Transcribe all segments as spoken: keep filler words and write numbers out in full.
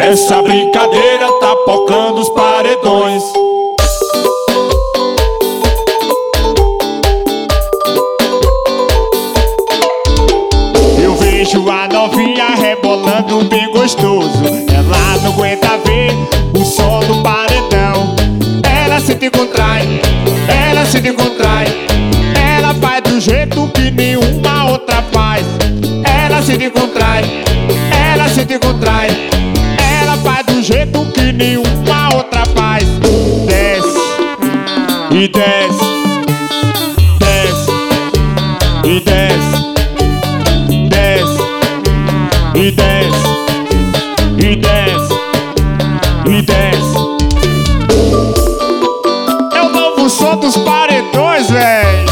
Essa brincadeira tá pocando os paredões. Eu vejo a novinha rebolando bem gostoso. Ela não aguenta ver o som do paredão. Ela se te contrai, ela se te contrai. Ela faz do jeito que nenhuma outra faz. Ela se te contrai, ela se te contrai. Ela faz do jeito que nenhuma outra faz. Desce e desce, desce e desce, desce e desce, e desce, e desce. É o novo som dos paredões, véi.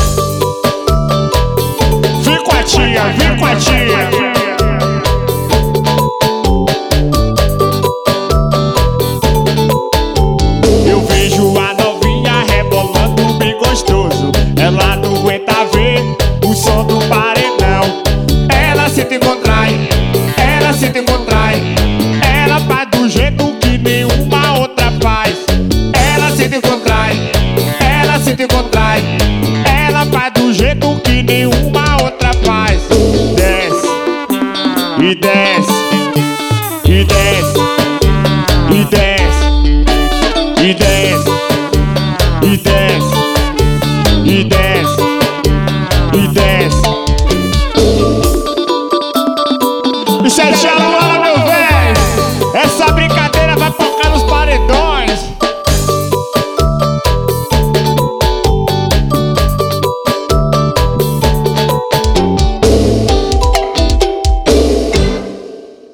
Vem com a tia, vem com a tia. Ela não aguenta ver o som do paredão. Ela se te contrai, ela se te contrai. Ela faz do jeito que nenhuma outra faz. Ela se te contrai, ela se te contrai. Ela faz do jeito que nenhuma outra faz. Desce e desce.